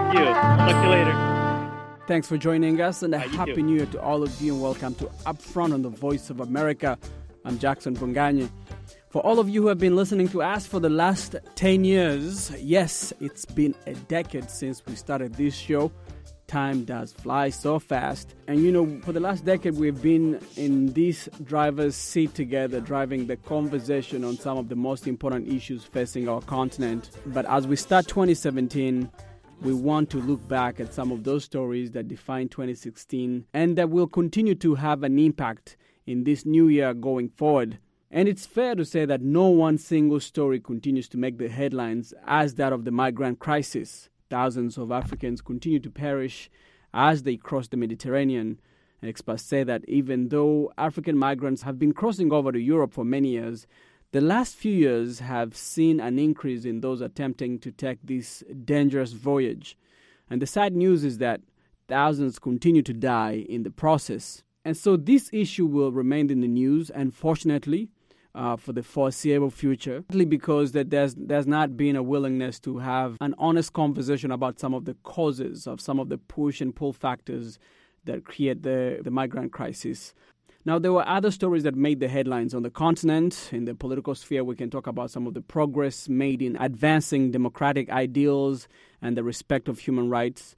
Thank you. Talk to you later. Thanks for joining us, and a You happy too. New Year to all of you, and welcome to Upfront on the Voice of America. I'm Jackson Bunganye. For all of you who have been listening to us for the last 10 years, yes, it's been a decade since we started this show. Time does fly so fast. And you know, for the last decade, we've been in this driver's seat together, driving the conversation on some of the most important issues facing our continent. But as we start 2017, we want to look back at some of those stories that defined 2016 and that will continue to have an impact in this new year going forward. And it's fair to say that no one single story continues to make the headlines as that of the migrant crisis. Thousands of Africans continue to perish as they cross the Mediterranean. And experts say that even though African migrants have been crossing over to Europe for many years, the last few years have seen an increase in those attempting to take this dangerous voyage. And the sad news is that thousands continue to die in the process. And so this issue will remain in the news, unfortunately, for the foreseeable future, because that there's not been a willingness to have an honest conversation about some of the causes of some of the push and pull factors that create the migrant crisis. Now, there were other stories that made the headlines on the continent. In the political sphere, we can talk about some of the progress made in advancing democratic ideals and the respect of human rights.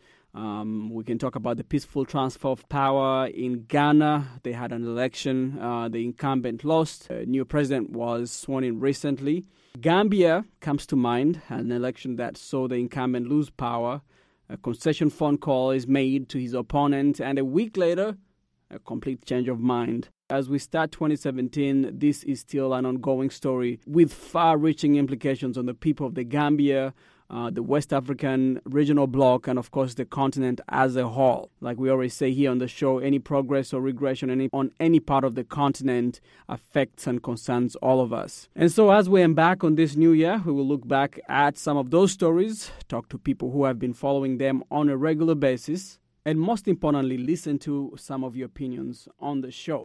We can talk about the peaceful transfer of power in Ghana. They had an election. The incumbent lost. A new president was sworn in recently. Gambia comes to mind, an election that saw the incumbent lose power. A concession phone call is made to his opponent, and a week later, a complete change of mind. As we start 2017, this is still an ongoing story with far-reaching implications on the people of the Gambia, the West African regional bloc, and of course the continent as a whole. Like we always say here on the show, any progress or regression on any part of the continent affects and concerns all of us. And so as we embark on this new year, we will look back at some of those stories, talk to people who have been following them on a regular basis, and most importantly, listen to some of your opinions on the show.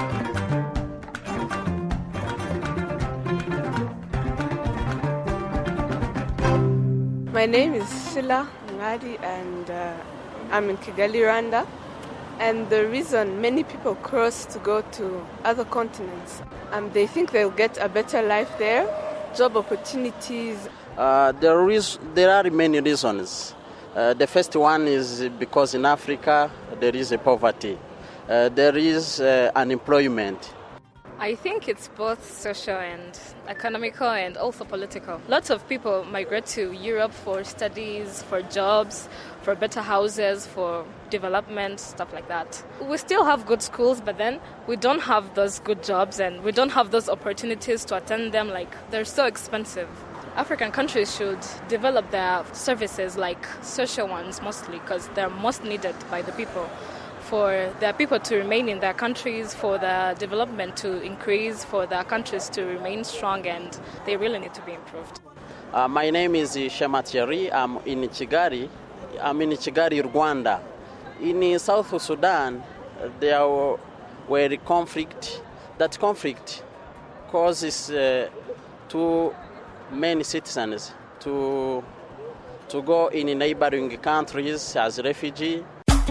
My name is Sheila Ngadi, and I'm in Kigali, Rwanda. And the reason many people cross to go to other continents, they think they'll get a better life there, job opportunities. There are many reasons. The first one is because in Africa there is a poverty. There is unemployment. I think it's both social and economical and also political. Lots of people migrate to Europe for studies, for jobs, for better houses, for development, stuff like that. We still have good schools, but then we don't have those good jobs and we don't have those opportunities to attend them. Like, they're so expensive. African countries should develop their services, like social ones mostly, because they're most needed by the people. For their people to remain in their countries, for the development to increase, for their countries to remain strong, and they really need to be improved. My name is Shema Thierry. I'm in Kigali, Rwanda. In South Sudan, there were conflict. That conflict causes too many citizens to go in neighboring countries as refugees.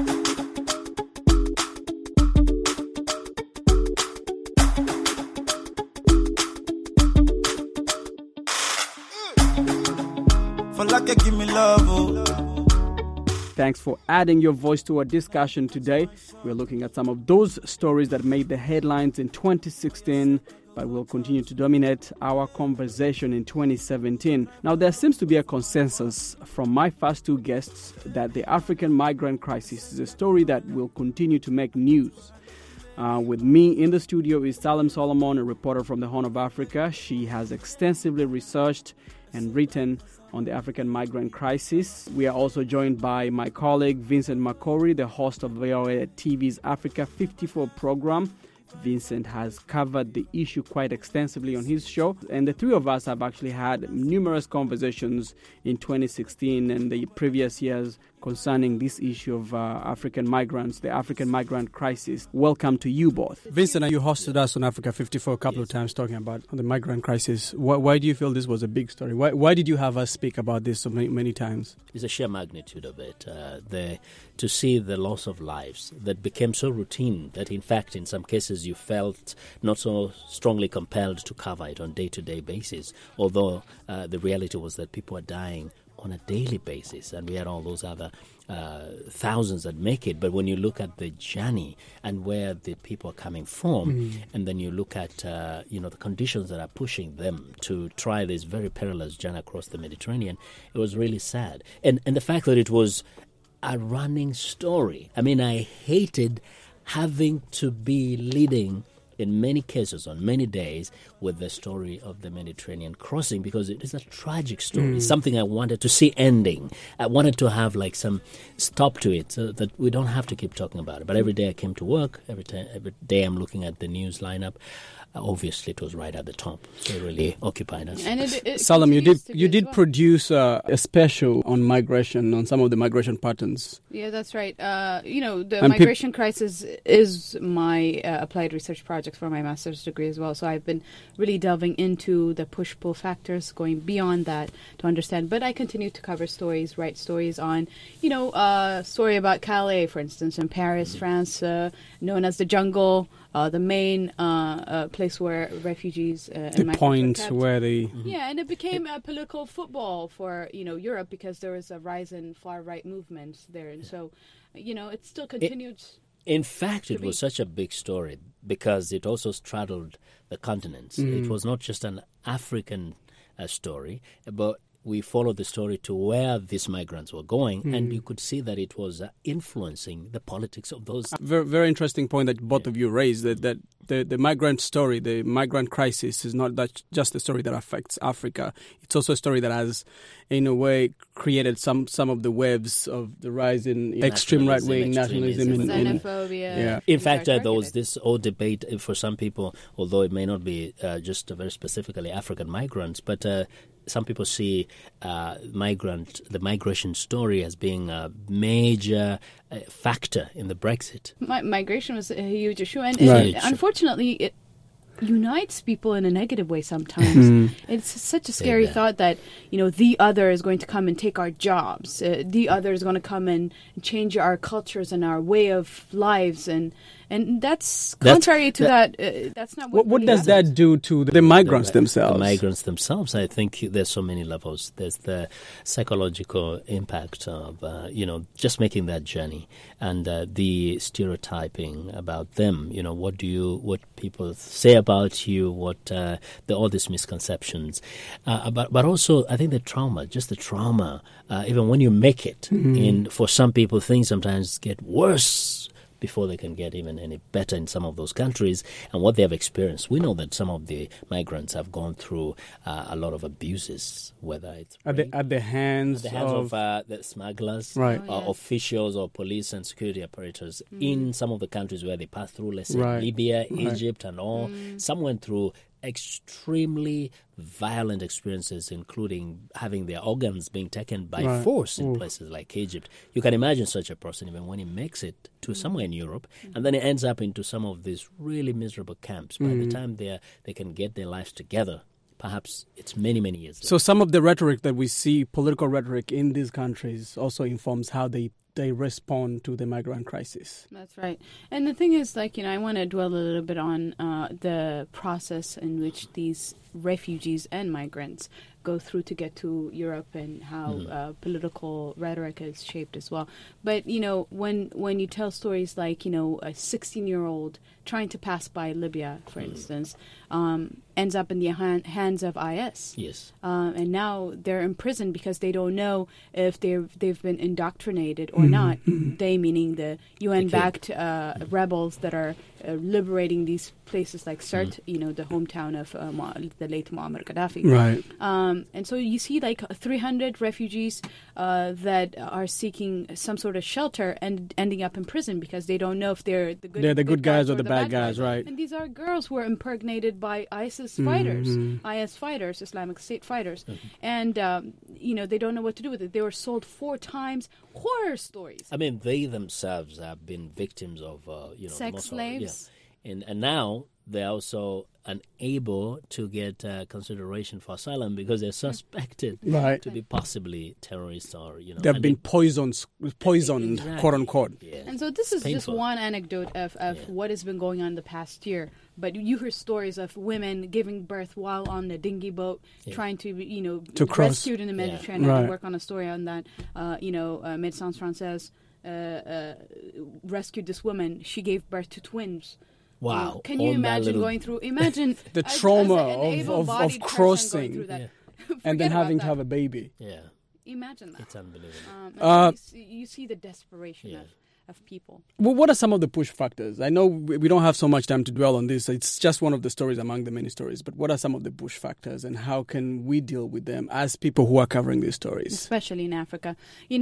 Give me love, oh. Thanks for adding your voice to our discussion today. We're looking at some of those stories that made the headlines in 2016, but will continue to dominate our conversation in 2017. Now, there seems to be a consensus from my first two guests that the African migrant crisis is a story that will continue to make news. With me in the studio is Salem Solomon, a reporter from the Horn of Africa. She has extensively researched and written on the African migrant crisis. We are also joined by my colleague Vincent Makori, the host of VOA TV's Africa 54 program. Vincent has covered the issue quite extensively on his show, and the three of us have actually had numerous conversations in 2016 and the previous years concerning this issue of African migrants, the African migrant crisis. Welcome to you both. Vincent, you hosted us on Africa 54 a couple of times talking about the migrant crisis. Why do you feel this was a big story? Why did you have us speak about this so many times? It's the sheer magnitude of it. To see the loss of lives that became so routine that, in fact, in some cases you felt not so strongly compelled to cover it on day-to-day basis, although the reality was that people are dying on a daily basis, and we had all those other thousands that make it. But when you look at the journey and where the people are coming from, and then you look at the conditions that are pushing them to try this very perilous journey across the Mediterranean, it was really sad. And the fact that it was a running story. I mean, I hated having to be leading in many cases on many days with the story of the Mediterranean crossing, because it is a tragic story, something I wanted to see ending. I wanted to have like some stop to it so that we don't have to keep talking about it. But every day I came to work, every day I'm looking at the news lineup. Obviously, it was right at the top, so it really occupied us. And Salam, you did produce a special on migration, on some of the migration patterns. Yeah, that's right. The migration crisis is my applied research project for my master's degree as well. So I've been really delving into the push-pull factors, going beyond that to understand. But I continue to cover stories, write stories on, story about Calais, for instance, in Paris, France, known as the jungle. The main place where refugees and migrants point were kept. Where they and it became a political football for Europe, because there was a rise in far right movements there, and so it still continued. In fact, it was such a big story because it also straddled the continents. It was not just an African story, but we followed the story to where these migrants were going, and you could see that it was influencing the politics of those. Very, very interesting point that both of you raised, that the migrant story, the migrant crisis is not just a story that affects Africa. It's also a story that has, in a way, created some of the webs of the rise in extreme right-wing nationalism. Xenophobia. In fact, there was this old debate for some people, although it may not be just very specifically African migrants, but some people see the migration story as being a major factor in the Brexit. Migration was a huge issue, and Right. unfortunately, it unites people in a negative way sometimes. It's such a scary thought that, the other is going to come and take our jobs. The other is going to come and change our cultures and our way of lives, and that's contrary to that. That's not what What does that do to the migrants themselves? The migrants themselves, I think there's so many levels. There's the psychological impact of, just making that journey, and the stereotyping about them. What people say about you, all these misconceptions. But also, I think the trauma, even when you make it, for some people, things sometimes get worse before they can get even any better in some of those countries, and what they have experienced. We know that some of the migrants have gone through a lot of abuses, whether it's at the hands of the smugglers, right. Officials or police and security operators in some of the countries where they pass through, let's say Libya, Egypt and all. Some went through extremely violent experiences, including having their organs being taken by force in places like Egypt. You can imagine such a person, even when he makes it to somewhere in Europe, and then he ends up into some of these really miserable camps. By the time they can get their lives together, perhaps it's many, many years later. So some of the rhetoric that we see, political rhetoric in these countries, also informs how they respond to the migrant crisis. That's right. And the thing is, I want to dwell a little bit on the process in which these refugees and migrants go through to get to Europe, and how political rhetoric is shaped as well. But, when you tell stories like, a 16-year-old trying to pass by Libya, for instance, ends up in the hands of IS. Yes. And now they're in prison because they don't know if they've been indoctrinated or not. They meaning the UN-backed rebels that are liberating these places like Sirte, the hometown of the late Muammar Gaddafi. Right. And so you see like 300 refugees that are seeking some sort of shelter and ending up in prison because they don't know if they're the good guys or the bad guys, right? And these are girls who are impregnated by ISIS fighters, IS fighters, Islamic State fighters. And, they don't know what to do with it. They were sold 4 times. Horror stories. I mean, they themselves have been victims of, sex slaves. Yeah. And now they're also unable to get consideration for asylum because they're suspected to be possibly terrorists or, They've been poisoned, exactly. quote unquote. Yeah. And so this is painful. just one anecdote of what has been going on the past year. But you hear stories of women giving birth while on the dinghy boat, trying to, to cross. Rescued in the Mediterranean. Right. I work on a story on that. Médecins Français rescued this woman. She gave birth to twins. Wow. Can you imagine going through... Imagine the trauma of crossing and then having to have a baby. Yeah. Imagine that. It's unbelievable. You see the desperation of people. Well, what are some of the push factors? I know we don't have so much time to dwell on this. It's just one of the stories among the many stories. But what are some of the push factors and how can we deal with them as people who are covering these stories? Especially in Africa.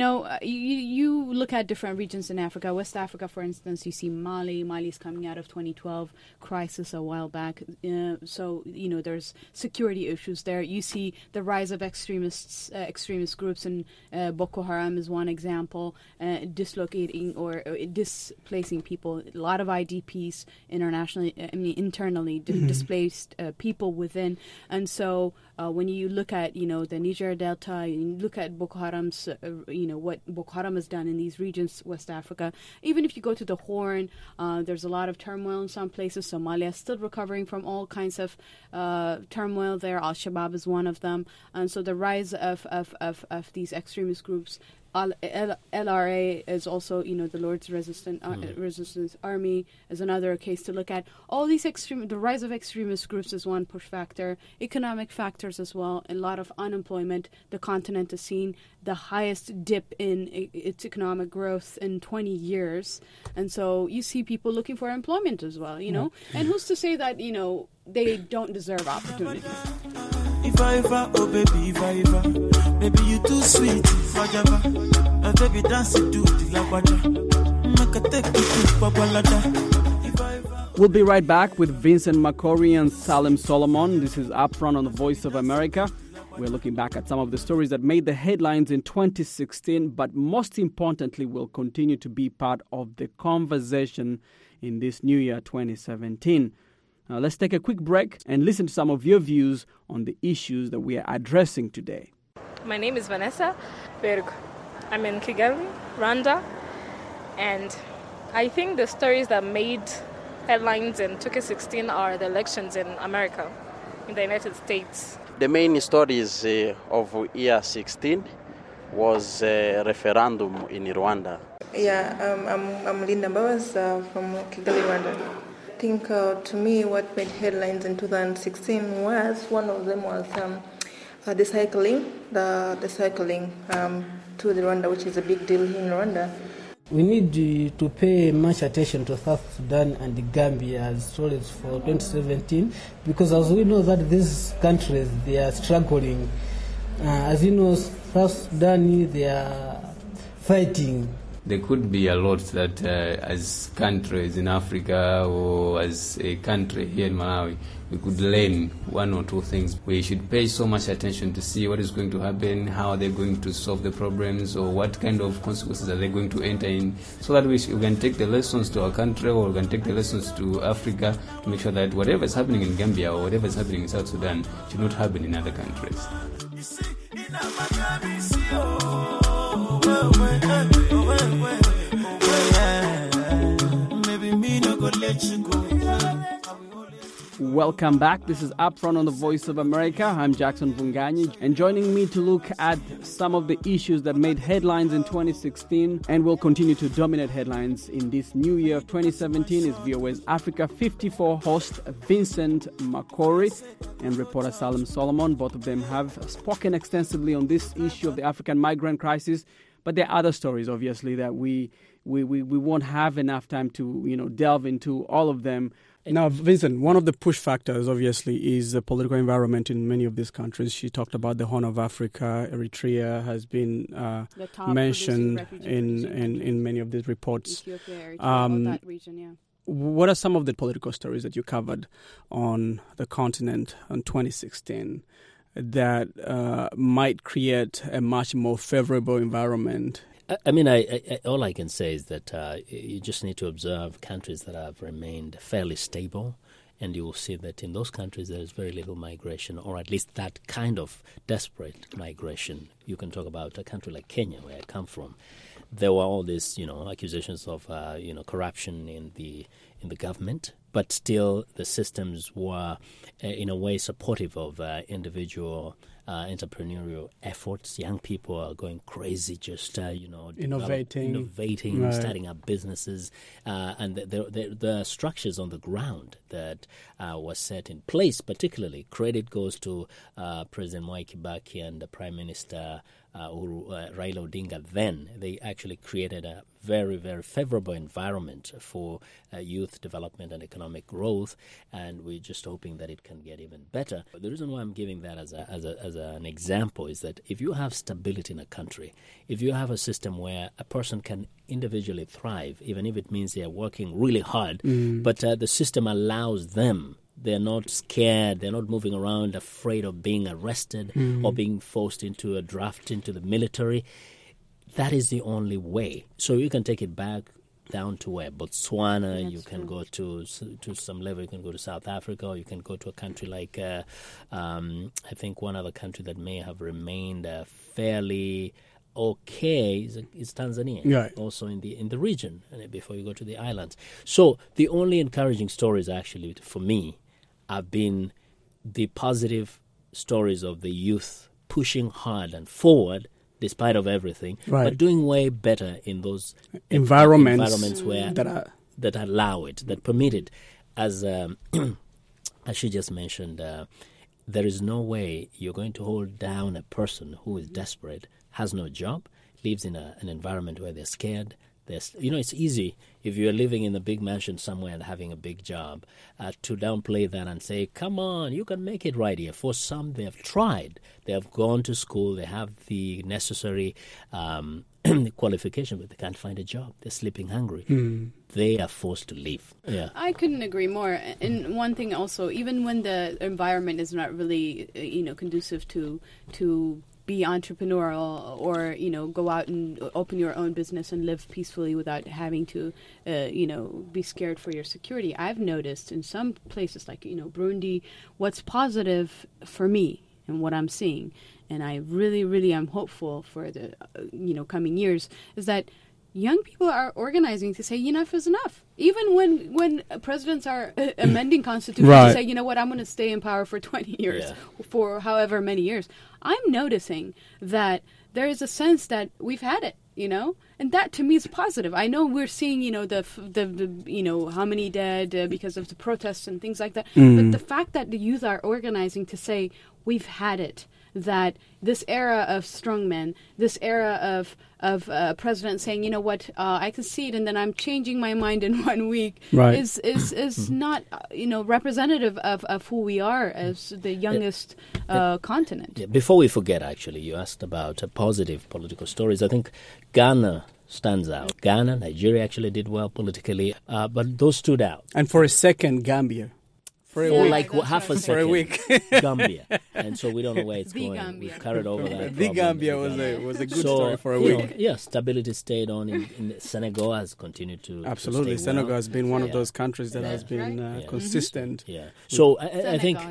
You look at different regions in Africa. West Africa, for instance, you see Mali. Mali's coming out of 2012 crisis a while back. So there's security issues there. You see the rise of extremist groups, and Boko Haram is one example, dislocating or displacing people. A lot of IDPs internally displaced people within. And so when you look at the Niger Delta, you look at Boko Haram's what Boko Haram has done in these regions, West Africa. Even if you go to the Horn, there's a lot of turmoil in some places. Somalia is still recovering from all kinds of turmoil there. Al-Shabaab is one of them. And so the rise of these extremist groups. LRA is also, the Lord's Resistance Army is another case to look at. All these the rise of extremist groups is one push factor. Economic factors as well. A lot of unemployment. The continent has seen the highest dip in its economic growth in 20 years. And so you see people looking for employment as well, And who's to say that, they don't deserve opportunities? Oh baby, maybe you too sweet, baby dance to the We'll be right back with Vincent Makori and Salim Solomon. This is Upfront on the Voice of America. We're looking back at some of the stories that made the headlines in 2016, but most importantly, will continue to be part of the conversation in this new year, 2017. Now, let's take a quick break and listen to some of your views on the issues that we are addressing today. My name is Vanessa Berg. I'm in Kigali, Rwanda, and I think the stories that made headlines in 2016 are the elections in America, in the United States. The main stories of year 16 was a referendum in Rwanda. I'm Linda Bowers from Kigali, Rwanda. I think to me what made headlines in 2016 was one of them was the cycling to the Rwanda, which is a big deal here in Rwanda. We need to pay much attention to South Sudan and the Gambia as well as for 2017, because as we know that these countries, they are struggling. As you know, South Sudan, they are fighting. There could be a lot that as countries in Africa or as a country here in Malawi, we could learn one or two things. We should pay so much attention to see what is going to happen, how they're going to solve the problems, or what kind of consequences are they going to enter in, so that we can take the lessons to our country, or we can take the lessons to Africa to make sure that whatever is happening in Gambia or whatever is happening in South Sudan should not happen in other countries. Welcome back. This is Upfront on the Voice of America. I'm Jackson Vunganyi, and joining me to look at some of the issues that made headlines in 2016 and will continue to dominate headlines in this new year of 2017 is VOA's Africa 54 host Vincent Makori and reporter Salim Solomon. Both of them have spoken extensively on this issue of the African migrant crisis. But there are other stories, obviously, that we won't have enough time to delve into all of them. Now, Vincent, one of the push factors, obviously, is the political environment in many of these countries. She talked about the Horn of Africa. Eritrea has been mentioned in many of these reports. Ethiopia, Eritrea, that region, yeah. What are some of the political stories that you covered on the continent in 2016 that might create a much more favorable environment? I mean, I all I can say is that you just need to observe countries that have remained fairly stable, and you will see that in those countries there is very little migration, or at least that kind of desperate migration. You can talk about a country like Kenya, where I come from. There were all these, accusations of, corruption in the government, but still the systems were, in a way, supportive of individual entrepreneurial efforts. Young people are going crazy, just innovating, right, starting up businesses, and the structures on the ground that were set in place. Particularly, credit goes to President Mwai Kibaki and the Prime Minister Raila Odinga. Then they actually created a very, very favorable environment for youth development and economic growth, and we're just hoping that it can get even better. The reason why I'm giving that as an example is that if you have stability in a country, if you have a system where a person can individually thrive, even if it means they are working really hard, but the system allows them. They're not scared. They're not moving around afraid of being arrested or being forced into a draft into the military. That is the only way. So you can take it back down to where? Botswana. That's you can go to some level. You can go to South Africa, or you can go to a country like, I think one other country that may have remained fairly okay is Tanzania, right, also in the region, before you go to the islands. So the only encouraging stories actually for me have been the positive stories of the youth pushing hard and forward despite of everything, right, but doing way better in those environments where that allow it, that permit it. As she just mentioned, there is no way you're going to hold down a person who is desperate, has no job, lives in an environment where they're scared. It's easy if you're living in a big mansion somewhere and having a big job to downplay that and say, come on, you can make it right here. For some, they have tried. They have gone to school. They have the necessary qualification, but they can't find a job. They're sleeping hungry. They are forced to leave. Yeah, I couldn't agree more. And one thing also, even when the environment is not really, conducive to be entrepreneurial or, go out and open your own business and live peacefully without having to, be scared for your security. I've noticed in some places like, Burundi, what's positive for me and what I'm seeing, and I really, really am hopeful for the, coming years, is that young people are organizing to say enough is enough. Even when presidents are amending constitutions to say, I'm going to stay in power for 20 years, for however many years. I'm noticing that there is a sense that we've had it, and that to me is positive. I know we're seeing, the how many dead because of the protests and things like that. But the fact that the youth are organizing to say we've had it, that this era of strongmen, this era of president saying, I concede and then I'm changing my mind in 1 week, is not, representative of who we are as the youngest continent. Yeah. Before we forget, actually, you asked about positive political stories. I think Ghana stands out. Ghana, Nigeria actually did well politically, but those stood out. And for a second, Gambia. For half a second. For a week. Gambia. And so we don't know where it's going. Gambia. We've carried over that. The Gambia was a good story for a week. Stability stayed on. In Senegal has continued to absolutely. To Senegal has been one of those countries that has been consistent. Yeah. So I think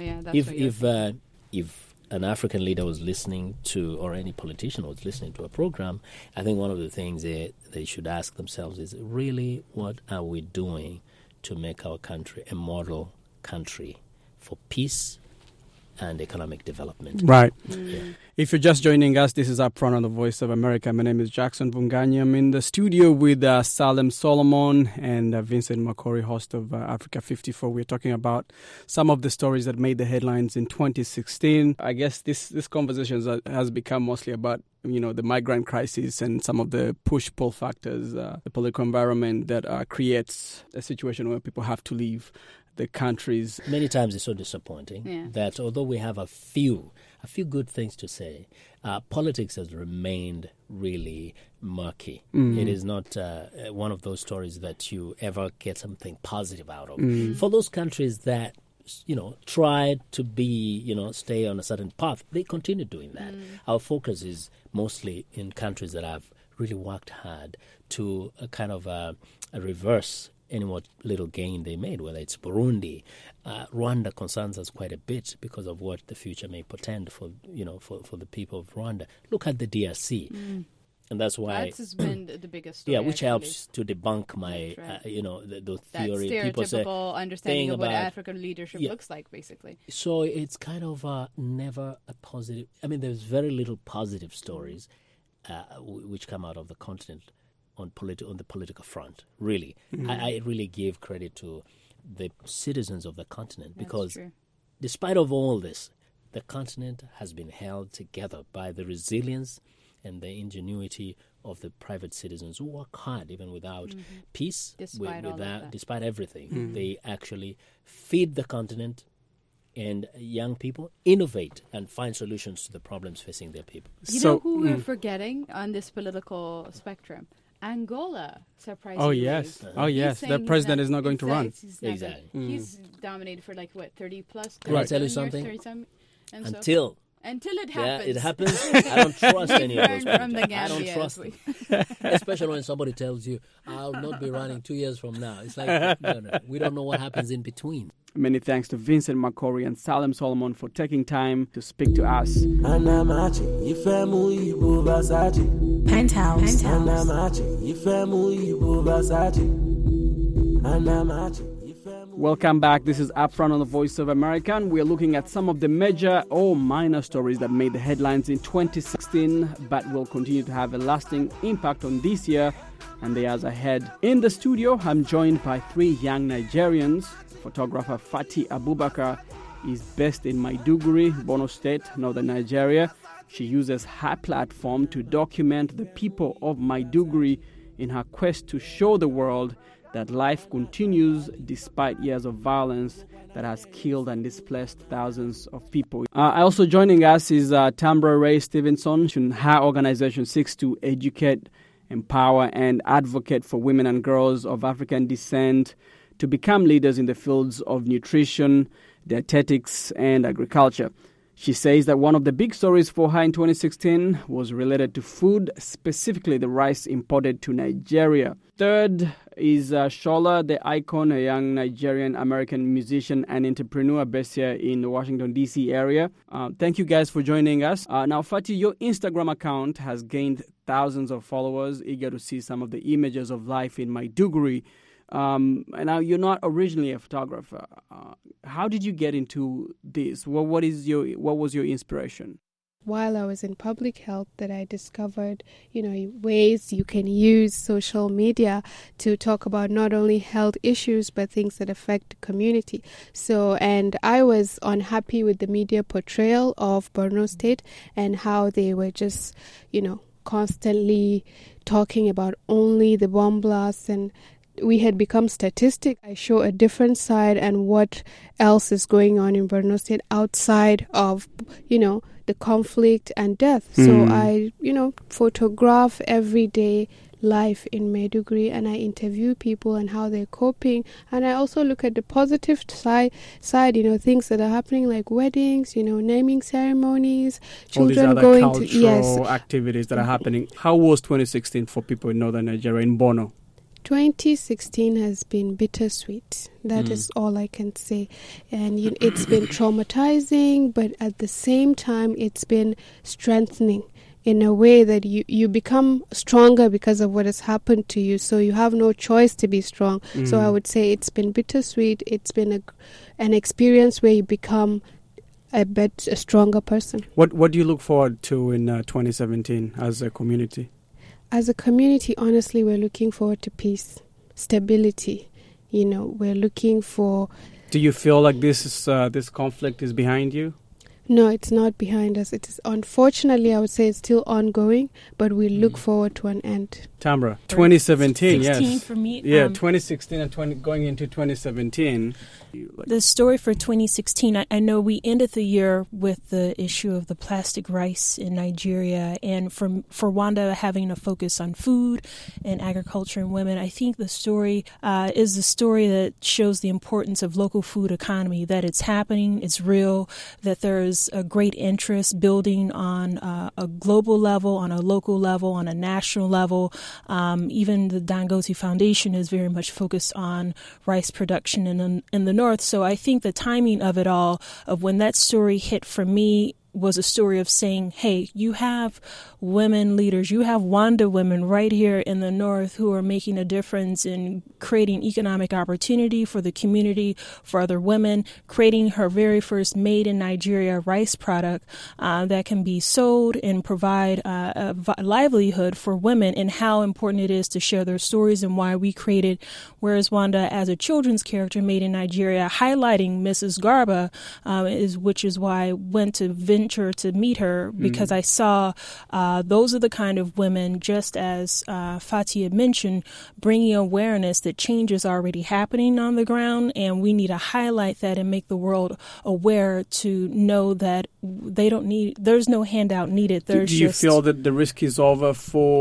if an African leader was listening to, or any politician was listening to a program, I think one of the things they should ask themselves is, really, what are we doing to make our country a model country for peace and economic development. Right. Yeah. If you're just joining us, this is Upfront on the Voice of America. My name is Jackson Vunganyi. I'm in the studio with Salem Solomon and Vincent Makori, host of Africa 54. We're talking about some of the stories that made the headlines in 2016. I guess this conversation has become mostly about, the migrant crisis and some of the push-pull factors, the political environment that creates a situation where people have to leave the countries. Many times it's so disappointing that although we have a few good things to say, politics has remained really murky. It is not one of those stories that you ever get something positive out of. For those countries that tried to be, stay on a certain path, they continue doing that. Our focus is mostly in countries that have really worked hard to kind of reverse any what little gain they made, whether it's Burundi. Rwanda concerns us quite a bit because of what the future may portend for the people of Rwanda. Look at the DRC. And that's why that's been the biggest story. Yeah, which helps to debunk my, the theory. That people say, understanding of what African leadership looks like, basically. So it's kind of never a positive. I mean, there's very little positive stories which come out of the continent on the political front. Really, I really give credit to the citizens of the continent because, despite of all this, the continent has been held together by the resilience and the ingenuity of the private citizens who work hard even without peace, despite everything. They actually feed the continent, and young people innovate and find solutions to the problems facing their people. You know who we're forgetting on this political spectrum? Angola, surprisingly. Oh, yes. The president is not going to run. Exactly. He's dominated for 30 plus. Can I tell you something? Until it happens. Yeah, it happens. I don't trust any of those people. From the Gambia, I don't trust them. Especially when somebody tells you, I'll not be running 2 years from now. It's like, no. We don't know what happens in between. Many thanks to Vincent Makori and Salem Solomon for taking time to speak to us. Penthouse. Welcome back. This is Upfront on the Voice of America, and we're looking at some of the major or minor stories that made the headlines in 2016 but will continue to have a lasting impact on this year and the years ahead. In the studio, I'm joined by three young Nigerians. Photographer Fati Abubakar is based in Maiduguri, Borno State, northern Nigeria. She uses her platform to document the people of Maiduguri in her quest to show the world that life continues despite years of violence that has killed and displaced thousands of people. Also joining us is Tambra Ray Stevenson. Her organization seeks to educate, empower, and advocate for women and girls of African descent to become leaders in the fields of nutrition, dietetics, and agriculture. She says that one of the big stories for her in 2016 was related to food, specifically the rice imported to Nigeria. Third is Shola, the Icon, a young Nigerian-American musician and entrepreneur based here in the Washington, D.C. area. Thank you guys for joining us. Now, Fati, your Instagram account has gained thousands of followers, eager to see some of the images of life in Maiduguri. And now you're not originally a photographer. How did you get into this? What was your inspiration? While I was in public health, that I discovered, ways you can use social media to talk about not only health issues but things that affect the community. And I was unhappy with the media portrayal of Borno State and how they were just, constantly talking about only the bomb blasts, and we had become statistic. I show a different side and what else is going on in Borno State outside of, the conflict and death. So I, photograph everyday life in Maiduguri, and I interview people and how they're coping. And I also look at the positive side, things that are happening like weddings, naming ceremonies, children going to cultural activities that are happening. How was 2016 for people in northern Nigeria, in Borno? 2016 has been bittersweet. That is all I can say. And it's been traumatizing, but at the same time, it's been strengthening in a way that you become stronger because of what has happened to you. So you have no choice to be strong. So I would say it's been bittersweet. It's been an experience where you become a stronger person. What do you look forward to in 2017 as a community? As a community, honestly, we're looking forward to peace, stability. We're looking for... Do you feel like this conflict is behind you? No, it's not behind us. It is, unfortunately, I would say it's still ongoing, but we look forward to an end. Tamra, 2017, yes. For me, 2016 and going into 2017. The story for 2016, I know we ended the year with the issue of the plastic rice in Nigeria, and for Rwanda having a focus on food and agriculture and women. I think the story is the story that shows the importance of local food economy, that it's happening, it's real, that there's a great interest building on a global level, on a local level, on a national level. Even the Dangote Foundation is very much focused on rice production in the north. So I think the timing of it all, of when that story hit for me, was a story of saying, hey, you have women leaders, you have Rwanda women right here in the north who are making a difference in creating economic opportunity for the community, for other women, creating her very first made in Nigeria rice product that can be sold and provide a livelihood for women, and how important it is to share their stories, and why we created Where's Wanda as a children's character made in Nigeria, highlighting Mrs. Garba, which is why I went to venture to meet her, because I saw those are the kind of women, just as Fati had mentioned, bringing awareness that change is already happening on the ground, and we need to highlight that and make the world aware to know that there's no handout needed. Do you feel that the risk is over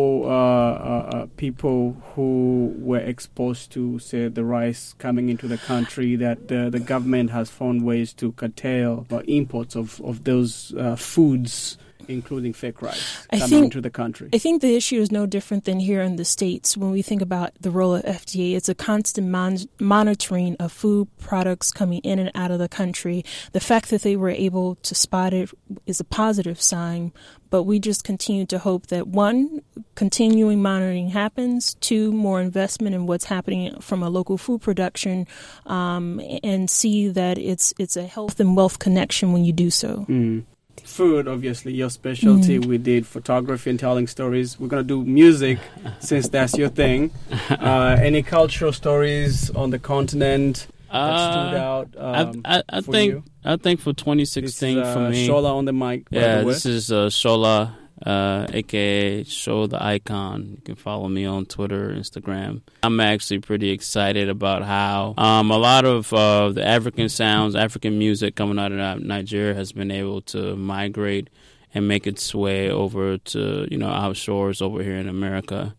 for people who were exposed to, say, the rice coming into the country, that the government has found ways to curtail imports of those foods, including fake rice, coming into the country? I think the issue is no different than here in the States. When we think about the role of FDA, it's a constant monitoring of food products coming in and out of the country. The fact that they were able to spot it is a positive sign, but we just continue to hope that, one, continuing monitoring happens, two, more investment in what's happening from a local food production, and see that it's a health and wealth connection when you do so. Food, obviously, your specialty. We did photography and telling stories. We're going to do music since that's your thing. Any cultural stories on the continent that stood out I think for 2016 for me... Shola on the mic. Yeah, this is Shola, a.k.a. Show the Icon. You can follow me on Twitter, Instagram. I'm actually pretty excited about how a lot of the African sounds, African music coming out of Nigeria has been able to migrate and make its way over to, our shores over here in America.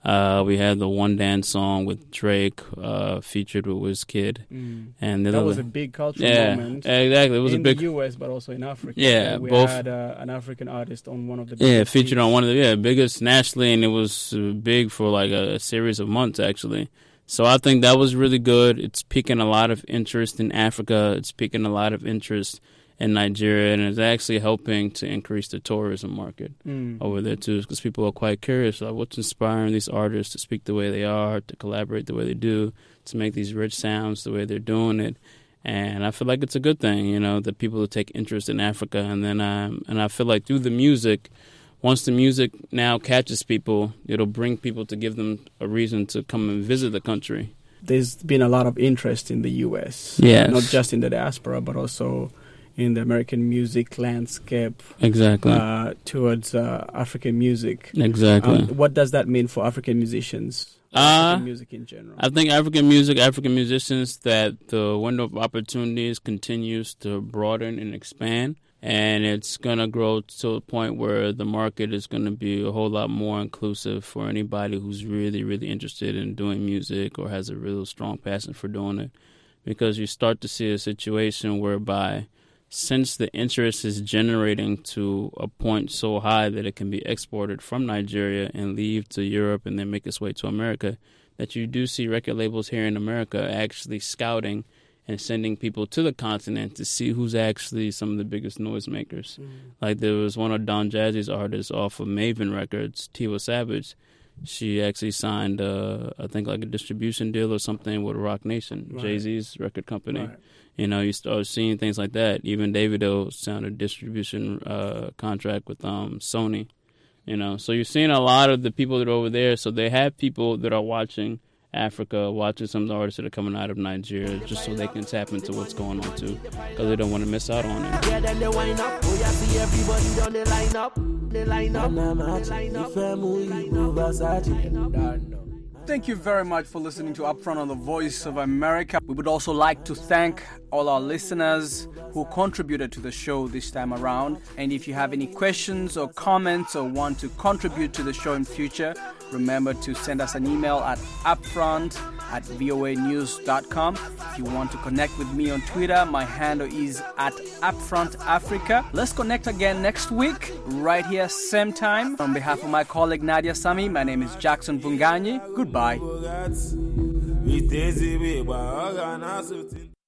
We had the One Dance song with Drake featured with Wizkid. And that was a big cultural moment. Exactly. It was in a big the U.S., but also in Africa. Yeah, we both had an African artist on one of the biggest featured beats. on one of the biggest nationally, and it was big for like a series of months, actually. So I think that was really good. It's piquing a lot of interest in Africa. It's piquing a lot of interest in Nigeria, and it's actually helping to increase the tourism market over there too, because people are quite curious about what's inspiring these artists to speak the way they are, to collaborate the way they do, to make these rich sounds the way they're doing it. And I feel like it's a good thing, that people take interest in Africa. And then I feel like through the music, once the music now catches people, it'll bring people to give them a reason to come and visit the country. There's been a lot of interest in the U.S., not just in the diaspora, but also in the American music landscape. Exactly. Towards African music. Exactly. What does that mean for African musicians? African music in general. I think African musicians, that the window of opportunities continues to broaden and expand. And it's going to grow to a point where the market is going to be a whole lot more inclusive for anybody who's really, really interested in doing music or has a real strong passion for doing it. Because you start to see a situation whereby, since the interest is generating to a point so high that it can be exported from Nigeria and leave to Europe and then make its way to America, that you do see record labels here in America actually scouting and sending people to the continent to see who's actually some of the biggest noisemakers. Like there was one of Don Jazzy's artists off of Maven Records, Tiwa Savage. She actually signed, I think, like a distribution deal or something with Rock Nation, Jay-Z's record company. Right. You start seeing things like that. Even Davido signed a distribution contract with Sony. So you're seeing a lot of the people that are over there. So they have people that are watching Africa, watching some of the artists that are coming out of Nigeria, just so they can tap into what's going on too, because they don't want to miss out on it. Yeah, then they wind up. Oh, yeah, see everybody done the line up. Thank you very much for listening to Upfront on the Voice of America. We would also like to thank all our listeners who contributed to the show this time around. And if you have any questions or comments or want to contribute to the show in future, remember to send us an email at upfront@voanews.com. If you want to connect with me on Twitter, my handle is @UpfrontAfrica. Let's connect again next week, right here, same time. On behalf of my colleague Nadia Sami, my name is Jackson Bunganyi. Goodbye.